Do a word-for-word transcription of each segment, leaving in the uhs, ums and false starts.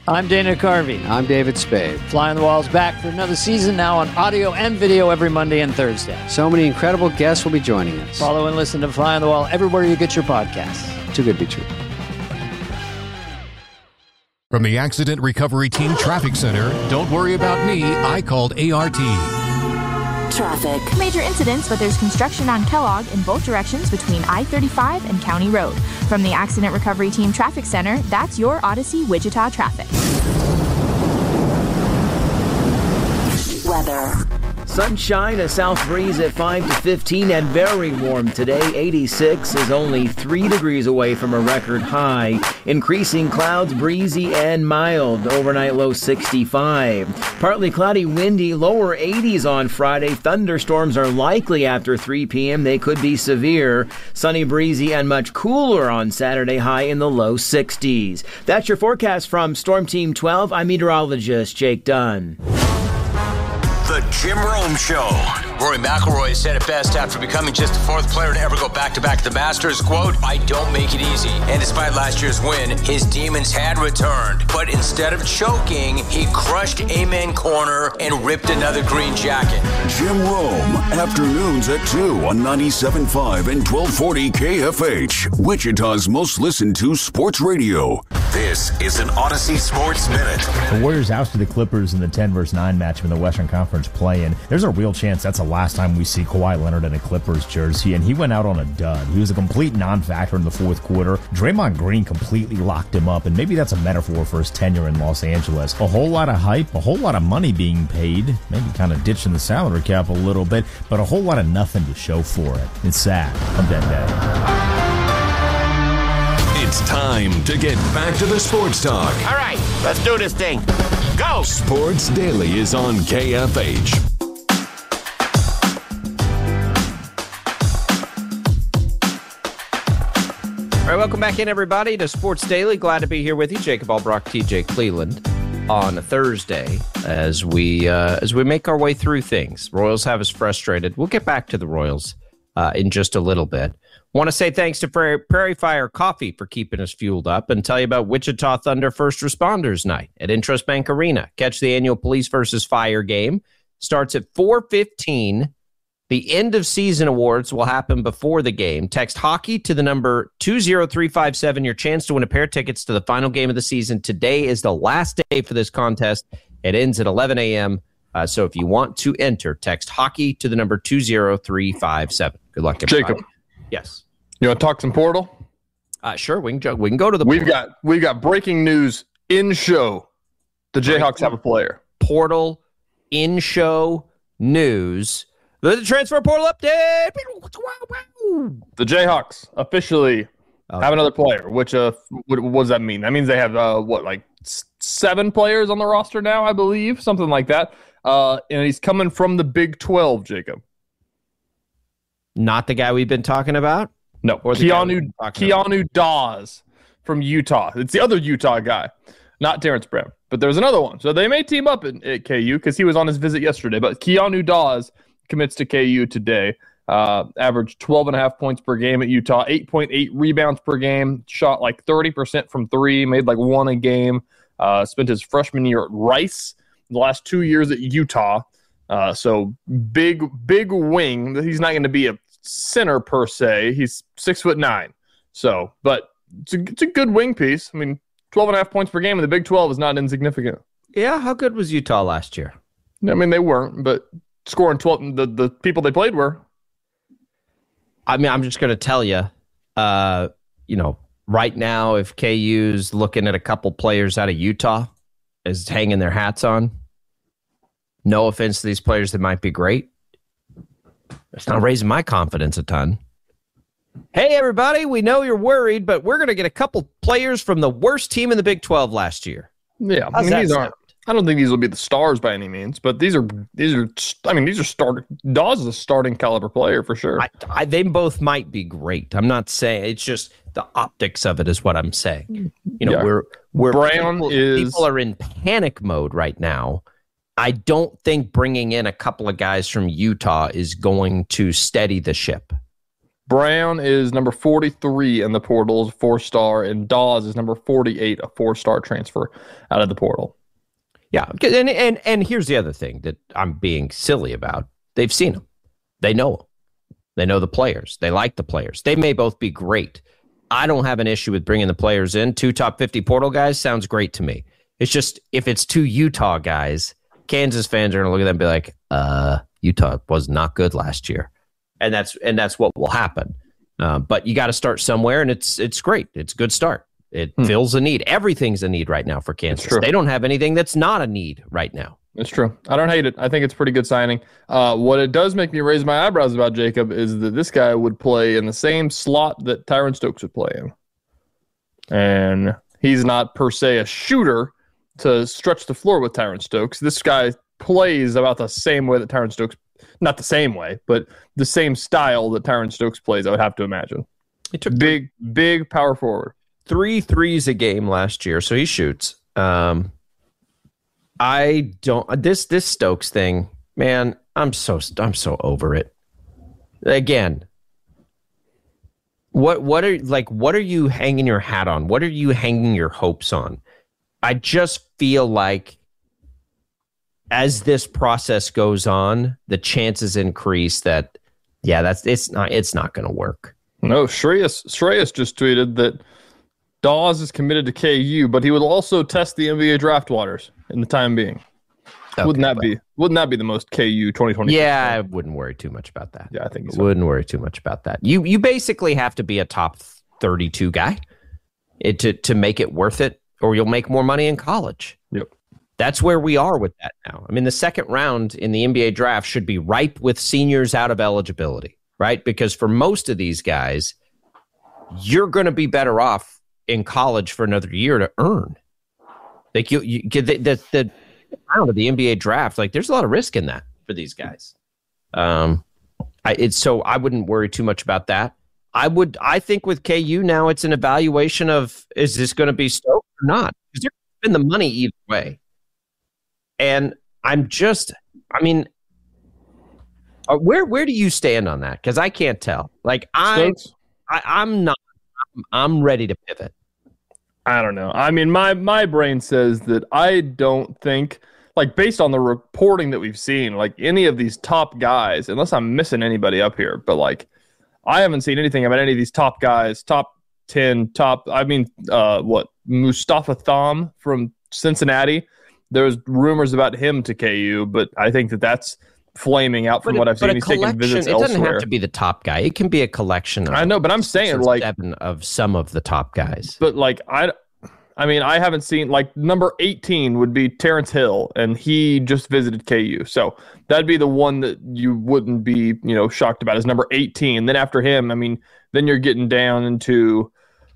I'm Dana Carvey. I'm David Spade. Fly on the Wall's back for another season, now on audio and video every Monday and Thursday. So many incredible guests will be joining us. Follow and listen to Fly on the Wall everywhere you get your podcasts. Too good to be true. From the Accident Recovery Team Traffic Center, don't worry about me, I called A R T. Traffic. Major incidents, but there's construction on Kellogg in both directions between I thirty-five and County Road. From the Accident Recovery Team Traffic Center, that's your Odyssey Wichita traffic. Weather. Sunshine, a south breeze at five to fifteen, and very warm today. eighty-six is only three degrees away from a record high. Increasing clouds, breezy and mild. Overnight low sixty-five. Partly cloudy, windy, lower eighties on Friday. Thunderstorms are likely after three p.m. They could be severe. Sunny, breezy, and much cooler on Saturday, high in the low sixties. That's your forecast from Storm Team twelve. I'm meteorologist Jake Dunn. The Jim Rome Show. Rory McIlroy said it best after becoming just the fourth player to ever go back-to-back to the Masters. Quote, I don't make it easy. And despite last year's win, his demons had returned. But instead of choking, he crushed Amen Corner and ripped another green jacket. Jim Rome, afternoons at two on ninety-seven point five and twelve forty K F H, Wichita's most listened to sports radio. This is an Odyssey Sports Minute. The Warriors ousted the Clippers in the ten versus nine matchup in the Western Conference play-in. There's a real chance that's the last time we see Kawhi Leonard in a Clippers jersey, and he went out on a dud. He was a complete non-factor in the fourth quarter. Draymond Green completely locked him up, and maybe that's a metaphor for his tenure in Los Angeles. A whole lot of hype, a whole lot of money being paid, maybe kind of ditching the salary cap a little bit, but a whole lot of nothing to show for it. It's sad. Come that day. It's time to get back to the sports talk. All right, let's do this thing. Go! Sports Daily is on K F H. All right, welcome back in, everybody, to Sports Daily. Glad to be here with you, Jacob Albrock, T J Cleveland, on a Thursday as we uh, as we make our way through things. Royals have us frustrated. We'll get back to the Royals uh, in just a little bit. Want to say thanks to Prairie, Prairie Fire Coffee for keeping us fueled up and tell you about Wichita Thunder First Responders Night at Intrust Bank Arena. Catch the annual Police versus Fire game. Starts at four fifteen. The end of season awards will happen before the game. Text hockey to the number two zero three five seven. Your chance to win a pair of tickets to the final game of the season. Today is the last day for this contest. It ends at eleven a.m. Uh, so if you want to enter, text hockey to the number two zero three five seven. Good luck, everybody. Jacob. Yes. You want to talk some Portal? Uh, sure. We can we can go to the. We've portal. got we've got breaking news in show. The Jayhawks have a player. Portal in show news. The transfer portal update. The Jayhawks officially okay. have another player. Which uh, what, what does that mean? That means they have uh, what like seven players on the roster now, I believe, something like that. Uh, and he's coming from the Big twelve, Jacob. Not the guy we've been talking about? No, or Keanu Keanu Dawes from Utah. It's the other Utah guy, not Terrence Brown. But there's another one. So they may team up at, at K U because he was on his visit yesterday. But Keanu Dawes commits to K U today. Uh, averaged twelve and a half points per game at Utah, eight point eight rebounds per game, shot like thirty percent from three, made like one a game. Uh, spent his freshman year at Rice, the last two years at Utah. Uh, so big, big wing. He's not going to be a center per se. He's six foot nine. So, but it's a, it's a good wing piece. I mean, twelve and a half points per game in the Big twelve is not insignificant. Yeah, how good was Utah last year? I mean, they weren't, but scoring twelve, the, the people they played were. I mean, I'm just going to tell you, uh, you know, right now, if K U's looking at a couple players out of Utah as hanging their hats on, no offense to these players that might be great, it's not raising my confidence a ton. Hey, everybody, we know you're worried, but we're going to get a couple players from the worst team in the Big twelve last year. Yeah, I mean, these aren't. I don't think these will be the stars by any means, but these are these are. I mean, these are start. Dawes is a starting caliber player for sure. I, I, they both might be great. I'm not saying it's just the optics of it is what I'm saying. You know, yeah. we're we're Brown people, is people are in panic mode right now. I don't think bringing in a couple of guys from Utah is going to steady the ship. Brown is number forty-three in the portal, four-star, and Dawes is number forty-eight, a four-star transfer out of the portal. Yeah, and, and and here's the other thing that I'm being silly about. They've seen them. They know them. They know the players. They like the players. They may both be great. I don't have an issue with bringing the players in. Two top fifty portal guys sounds great to me. It's just if it's two Utah guys, Kansas fans are going to look at them and be like, uh, Utah was not good last year. And that's and that's what will happen. Uh, but you got to start somewhere, and it's it's great. It's a good start. It hmm. fills a need. Everything's a need right now for Kansas. They don't have anything that's not a need right now. It's true. I don't hate it. I think it's a pretty good signing. Uh, what it does make me raise my eyebrows about Jacob is that this guy would play in the same slot that Tyron Stokes would play in. And he's not per se a shooter to stretch the floor with Tyron Stokes. This guy plays about the same way that Tyron Stokes, not the same way, but the same style that Tyron Stokes plays, I would have to imagine. He took big, big power forward. Three threes a game last year, so he shoots. Um, I don't this this Stokes thing, man. I'm so I'm so over it. Again, what what are like what are you hanging your hat on? What are you hanging your hopes on? I just feel like as this process goes on, the chances increase that yeah, that's it's not it's not going to work. No, Shreyas Shreyas just tweeted that Dawes is committed to K U, but he will also test the N B A draft waters in the time being. Okay, wouldn't that well, be wouldn't that be the most K U twenty twenty? Yeah, I wouldn't worry too much about that. Yeah, I think so. Wouldn't worry too much about that. You you basically have to be a top thirty-two guy it, to to make it worth it, or you'll make more money in college. Yep. That's where we are with that now. I mean, the second round in the N B A draft should be ripe with seniors out of eligibility, right? Because for most of these guys, you're going to be better off in college for another year to earn. Like you, you the, the, the I don't know, the N B A draft, like there's a lot of risk in that for these guys. Um, I, it's so I wouldn't worry too much about that. I would, I think with K U now, it's an evaluation of, is this going to be Stokes or not? Because you're going to spend the money either way. And I'm just, I mean, uh, where, where do you stand on that? Because I can't tell. Like I, I, I'm not, I'm, I'm ready to pivot. I don't know. I mean, my my brain says that I don't think, like, based on the reporting that we've seen, like, any of these top guys, unless I'm missing anybody up here, but, like, I haven't seen anything about any of these top guys, top ten, top, I mean, uh, what, Mustafa Tham from Cincinnati. There's rumors about him to K U, but I think that that's flaming out from but what I've seen. He's taking visits it elsewhere. It doesn't have to be the top guy. It can be a collection of I know, but I'm saying like seven of some of the top guys. But like I I mean, I haven't seen like number eighteen would be Terrence Hill, and he just visited K U. So that'd be the one that you wouldn't be, you know, shocked about is number eighteen. Then after him, I mean, then you're getting down into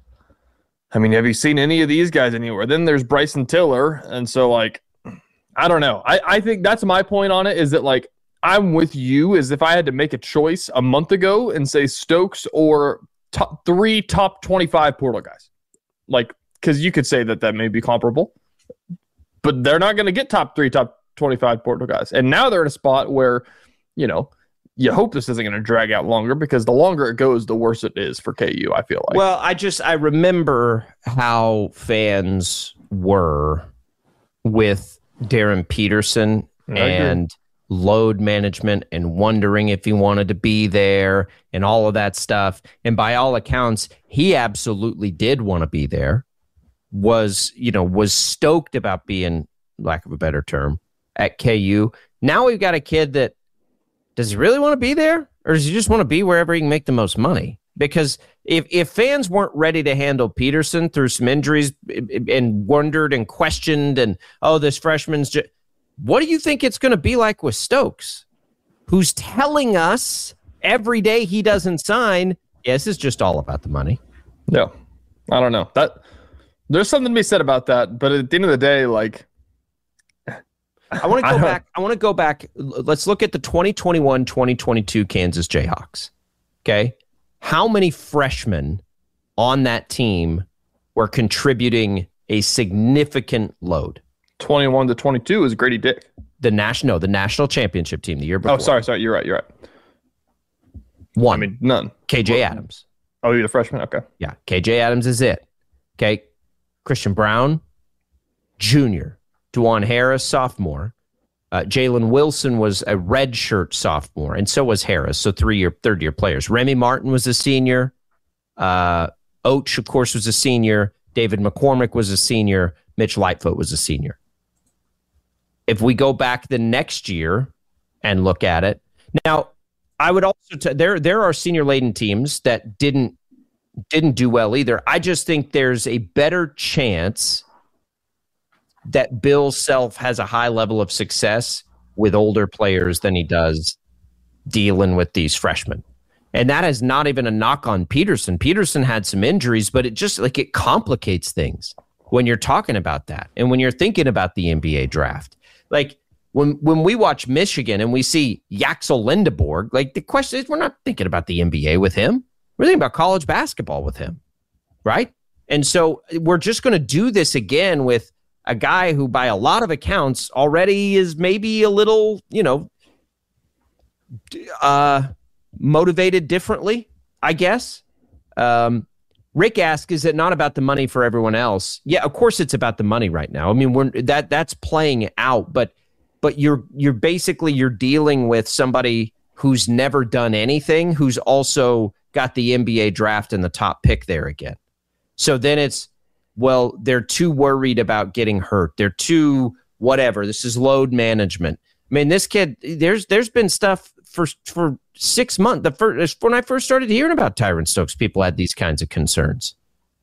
I mean, have you seen any of these guys anywhere? Then there's Bryson Tiller, and so like I don't know. I, I think that's my point on it is that like I'm with you as if I had to make a choice a month ago and say Stokes or top three top twenty-five portal guys. Like, because you could say that that may be comparable, but they're not going to get top three, top twenty-five portal guys. And now they're in a spot where, you know, you hope this isn't going to drag out longer because the longer it goes, the worse it is for K U, I feel like. Well, I just, I remember how fans were with Darren Peterson and load management and wondering if he wanted to be there and all of that stuff. And by all accounts, he absolutely did want to be there, was, you know, was stoked about being, lack of a better term, at K U. Now we've got a kid that, does he really want to be there? Or does he just want to be wherever he can make the most money? Because if, if fans weren't ready to handle Peterson through some injuries and wondered and questioned and, oh, this freshman's just, what do you think it's going to be like with Stokes, who's telling us every day he doesn't sign, yes, it's just all about the money? Yeah. I don't know. That there's something to be said about that. But at the end of the day, like, I want to go back. I want to go back. Let's look at the twenty twenty-one twenty twenty-two Kansas Jayhawks. Okay. How many freshmen on that team were contributing a significant load? twenty-one to twenty-two is Grady Dick. The national, no, the national championship team the year before. Oh, sorry, sorry. You're right. You're right. One. I mean, none. K J Adams. Oh, you're the freshman? Okay. Yeah, K J Adams is it. Okay. Christian Brown, junior. DeJuan Harris, sophomore. Uh, Jalen Wilson was a redshirt sophomore, and so was Harris, so three-year, third-year players. Remy Martin was a senior. Uh, Oach, of course, was a senior. David McCormick was a senior. Mitch Lightfoot was a senior. If we go back the next year and look at it, now I would also t- there there are senior laden teams that didn't didn't do well either. I just think there's a better chance that Bill Self has a high level of success with older players than he does dealing with these freshmen. And that is not even a knock on Peterson. Peterson had some injuries, but it just like it complicates things when you're talking about that and when you're thinking about the N B A draft. Like when when we watch Michigan and we see Yaxel Lindeborg, like the question is we're not thinking about the N B A with him. We're thinking about college basketball with him, right? And so we're just going to do this again with a guy who, by a lot of accounts, already is maybe a little, you know, uh, motivated differently, I guess. Um, Rick asked, is it not about the money for everyone else? Yeah, of course it's about the money right now. I mean, we're, that that's playing out, but but you're you're basically you're dealing with somebody who's never done anything, who's also got the N B A draft and the top pick there again. So then it's, well, they're too worried about getting hurt. They're too whatever. This is load management. I mean, this kid, there's there's been stuff for for six months. The first when I first started hearing about Tyron Stokes, people had these kinds of concerns.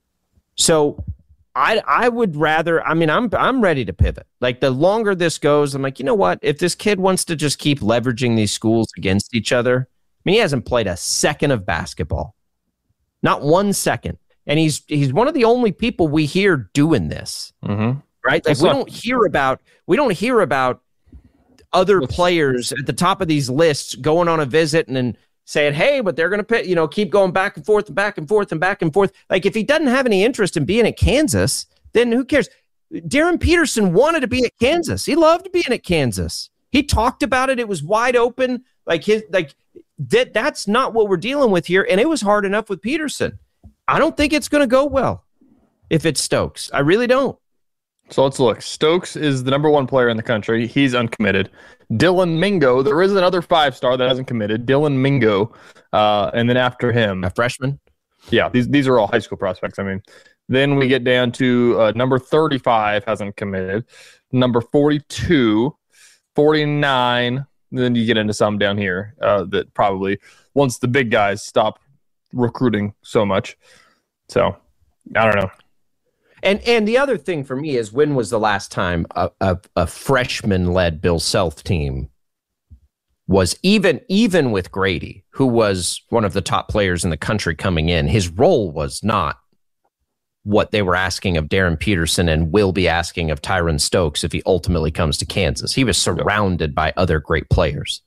So I I would rather. I mean, I'm I'm ready to pivot. Like the longer this goes, I'm like, you know what? If this kid wants to just keep leveraging these schools against each other, I mean, he hasn't played a second of basketball, not one second. And he's he's one of the only people we hear doing this, mm-hmm. right? Like we don't hear about we don't hear about other players at the top of these lists going on a visit and then saying, "Hey, but they're going to pay," you know, keep going back and forth and back and forth and back and forth. Like if he doesn't have any interest in being at Kansas, then who cares? Darren Peterson wanted to be at Kansas. He loved being at Kansas. He talked about it. It was wide open. Like his like that. That's not what we're dealing with here. And it was hard enough with Peterson. I don't think it's going to go well if it's Stokes. I really don't. So let's look. Stokes is the number one player in the country. He's uncommitted. Dylan Mingo, there is another five-star that hasn't committed. Dylan Mingo, uh, and then after him. A freshman? Yeah, these these are all high school prospects. I mean, then we get down to uh, number thirty-five hasn't committed. Number forty-two, forty-nine. Then you get into some down here uh, that probably, once the big guys stop recruiting so much. So, I don't know. And and the other thing for me is, when was the last time a, a, a freshman-led Bill Self team was, even even with Grady, who was one of the top players in the country coming in, his role was not what they were asking of Darren Peterson and will be asking of Tyron Stokes if he ultimately comes to Kansas. He was surrounded by other great players.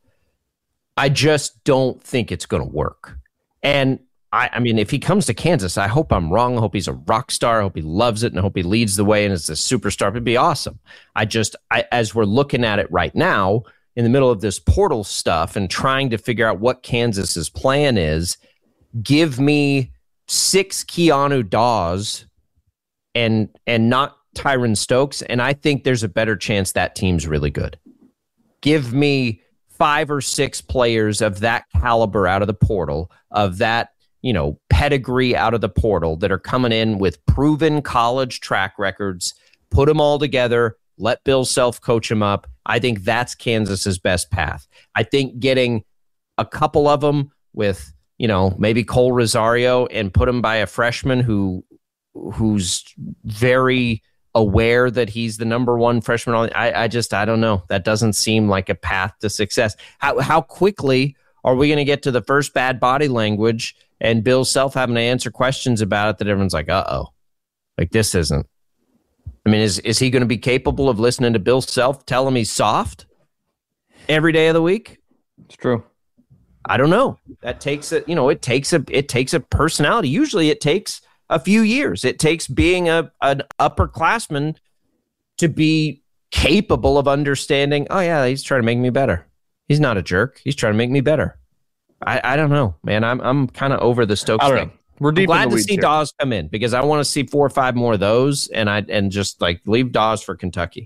I just don't think it's going to work. And I, I mean, if he comes to Kansas, I hope I'm wrong. I hope he's a rock star. I hope he loves it, and I hope he leads the way and is a superstar. It'd be awesome. I just, I, as we're looking at it right now, in the middle of this portal stuff and trying to figure out what Kansas's plan is, give me six Keanu Dawes and and not Tyron Stokes, and I think there's a better chance that team's really good. Give me five or six players of that caliber out of the portal, of that, you know, pedigree out of the portal that are coming in with proven college track records, put them all together, let Bill Self coach them up. I think that's Kansas's best path. I think getting a couple of them with, you know, maybe Cole Rosario and put him by a freshman who who's very aware that he's the number one freshman. I, I just, I don't know. That doesn't seem like a path to success. How how quickly are we going to get to the first bad body language and Bill Self having to answer questions about it that everyone's like, uh-oh, like this isn't. I mean, is is he going to be capable of listening to Bill Self tell him he's soft every day of the week? It's true. I don't know. That takes a, you know, it takes a, it takes a personality. Usually it takes a few years. It takes being a an upperclassman to be capable of understanding, oh yeah, he's trying to make me better. He's not a jerk. He's trying to make me better. I, I don't know, man. I'm I'm kind of over the Stokes I don't thing. know. We're deep I'm glad in the to weeds see here. Dawes come in because I want to see four or five more of those, and I and just like leave Dawes for Kentucky.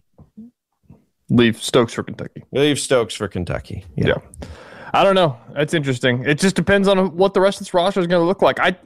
Leave Stokes for Kentucky. Leave Stokes for Kentucky. Yeah. yeah. I don't know. That's interesting. It just depends on what the rest of this roster is going to look like. I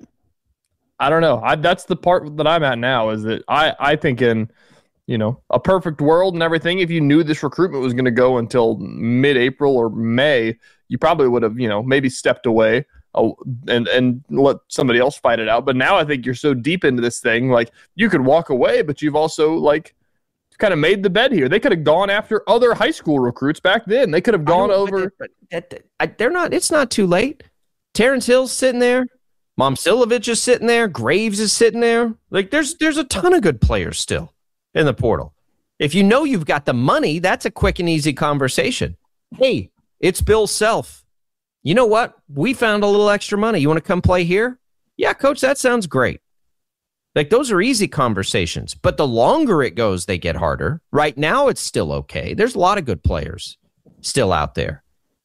I don't know. I, that's the part that I'm at now is that I, I think in, you know, a perfect world and everything, if you knew this recruitment was going to go until mid-April or May, you probably would have, you know, maybe stepped away uh, and, and let somebody else fight it out. But now I think you're so deep into this thing, like you could walk away, but you've also like kind of made the bed here. They could have gone after other high school recruits back then. They could have gone over. They're not. It's not too late. Terrence Hill's sitting there. Momcilovic is sitting there. Graves is sitting there. Like there's there's a ton of good players still in the portal. If you know you've got the money, that's a quick and easy conversation. Hey, it's Bill Self. You know what? We found a little extra money. You want to come play here? Yeah, coach, that sounds great. Like, those are easy conversations. But the longer it goes, they get harder. Right now, it's still okay. There's a lot of good players still out there.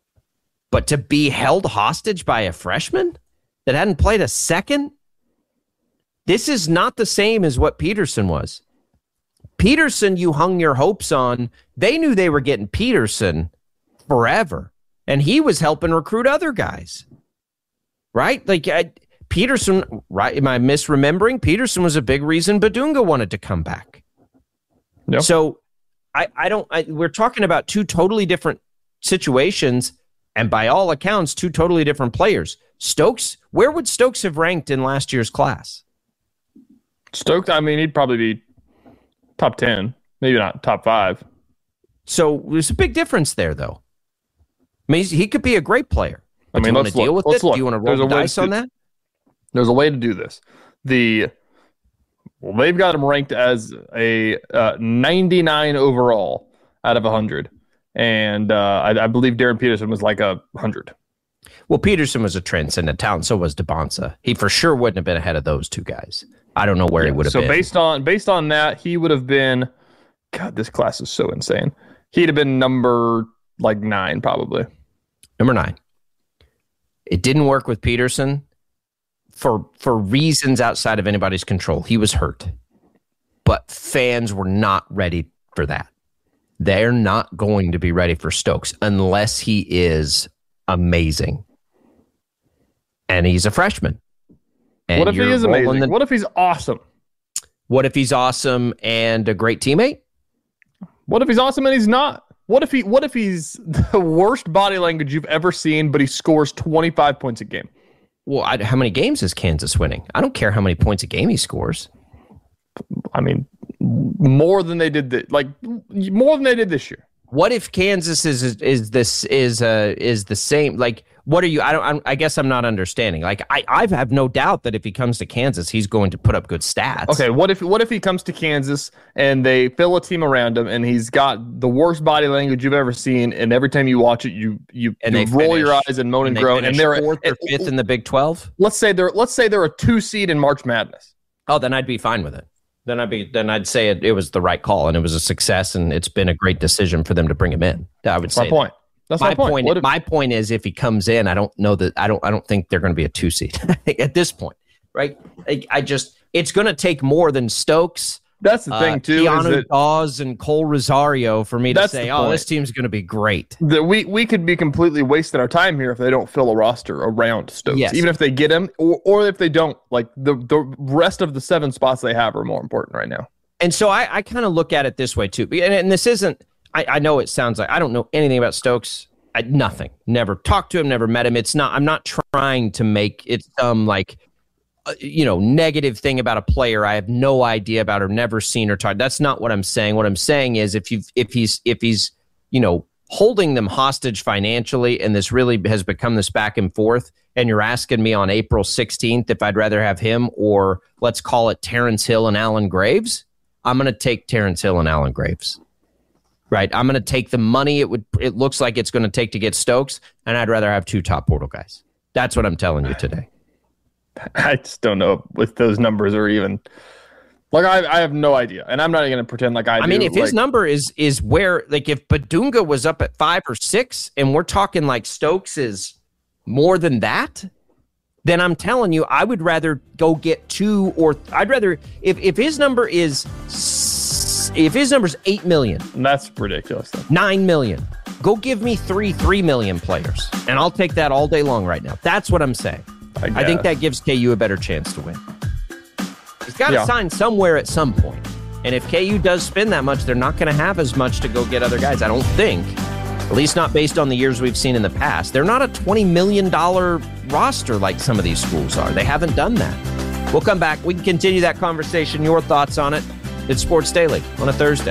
But to be held hostage by a freshman that hadn't played a second, this is not the same as what Peterson was. Peterson, you hung your hopes on. They knew they were getting Peterson forever. And he was helping recruit other guys. Right? Like, I... Peterson, right? Am I misremembering? Peterson was a big reason Badunga wanted to come back. Yep. So I, I don't, I, we're talking about two totally different situations, and by all accounts, two totally different players. Stokes, where would Stokes have ranked in last year's class? Stokes, I mean, he'd probably be top ten, maybe not top five. So there's a big difference there, though. I mean, he could be a great player. I mean, do you want to deal look, with it? Look. Do you want to There's roll the a dice to, on that? There's a way to do this. The well, they've got him ranked as a uh, ninety-nine overall out of one hundred, and uh, I, I believe Darren Peterson was like a one hundred. Well, Peterson was a transcendent talent. So was DeBonsa. He for sure wouldn't have been ahead of those two guys. I don't know where yeah, he would have so been. So based on based on that, he would have been. God, this class is so insane. He'd have been number like nine, probably. Number nine. It didn't work with Peterson. For for reasons outside of anybody's control. He was hurt. But fans were not ready for that. They're not going to be ready for Stokes unless he is amazing. And he's a freshman. And what if he is amazing? The, what if he's awesome? What if he's awesome and a great teammate? What if he's awesome and he's not? What if he what if he's the worst body language you've ever seen, but he scores twenty-five points a game? Well, I, how many games is Kansas winning? I don't care how many points a game he scores. I mean, more than they did, th- like more than they did this year. What if Kansas is is, is this is uh is the same? Like, what are you? I don't. I'm, I guess I'm not understanding. Like, I I have no doubt that if he comes to Kansas, he's going to put up good stats. Okay, what if what if he comes to Kansas and they fill a team around him and he's got the worst body language you've ever seen, and every time you watch it, you you, and you they roll finish, your eyes and moan and, and groan, and they're fourth or it, fifth in the Big twelve. Let's say they're let's say they're a two seed in March Madness. Oh, then I'd be fine with it. Then I'd be then I'd say it, it was the right call and it was a success and it's been a great decision for them to bring him in. I would That's say my point. That's my, my point. point What if, my point is if he comes in, I don't know that I don't I don't think they're going to be a two seed at this point, right? I, I just it's going to take more than Stokes. That's the thing uh, too. Keanu is that, Dawes and Cole Rosario for me to That's say, the oh, point. this team's going to be great. that we we could be completely wasting our time here if they don't fill a roster around Stokes. Yes. Even if they get him, or or if they don't, like the the rest of the seven spots they have are more important right now. And so I, I kind of look at it this way too. And, and this isn't, I, I know it sounds like I don't know anything about Stokes. I, nothing. Never talked to him, never met him. It's not, I'm not trying to make it some like, uh, you know, negative thing about a player I have no idea about or never seen or talked. That's not what I'm saying. What I'm saying is if you if he's, if he's, you know, holding them hostage financially and this really has become this back and forth and you're asking me on April sixteenth if I'd rather have him or let's call it Terrence Hill and Alan Graves, I'm going to take Terrence Hill and Alan Graves, right? I'm going to take the money it would. It looks like it's going to take to get Stokes, and I'd rather have two top portal guys. That's what I'm telling you today. I just don't know if those numbers are even. Like I, I have no idea, and I'm not going to pretend like I. I do. mean, if like, his number is is where, like, if Badunga was up at five or six, and we're talking like Stokes is more than that, then I'm telling you, I would rather go get two or I'd rather if, if his number is if his number is eight million, that's ridiculous. Though. Nine million. Go give me three three million players, and I'll take that all day long right now. That's what I'm saying. I, I think that gives K U a better chance to win. He's got to yeah. sign somewhere at some point. And if K U does spend that much, they're not going to have as much to go get other guys, I don't think. At least not based on the years we've seen in the past. They're not a twenty million dollars roster like some of these schools are. They haven't done that. We'll come back. We can continue that conversation. Your thoughts on it. It's Sports Daily on a Thursday.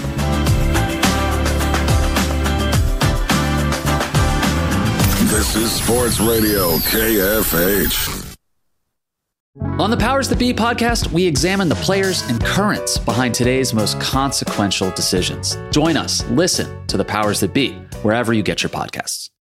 This is Sports Radio K F H. On the Powers That Be podcast, we examine the players and currents behind today's most consequential decisions. Join us. Listen to the Powers That Be wherever you get your podcasts.